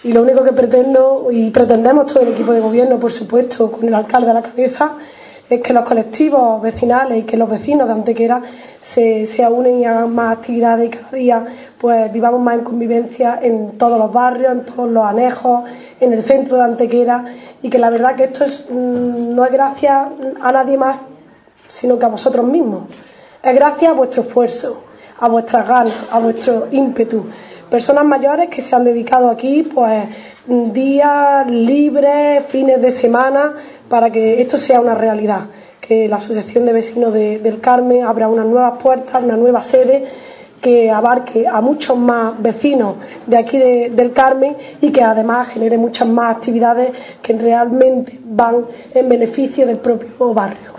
Y lo único que pretendo y pretendemos todo el equipo de gobierno, por supuesto, con el alcalde a la cabeza, es que los colectivos vecinales y que los vecinos de Antequera se unen y hagan más actividades y cada día pues vivamos más en convivencia en todos los barrios, en todos los anejos, en el centro de Antequera, y que la verdad que esto no es gracias a nadie más sino que a vosotros mismos. Es gracias a vuestro esfuerzo, a vuestras ganas, a vuestro ímpetu. Personas mayores que se han dedicado aquí pues días libres, fines de semana, para que esto sea una realidad, que la Asociación de Vecinos del Carmen abra unas nuevas puertas, una nueva sede que abarque a muchos más vecinos de aquí del Carmen y que además genere muchas más actividades que realmente van en beneficio del propio barrio.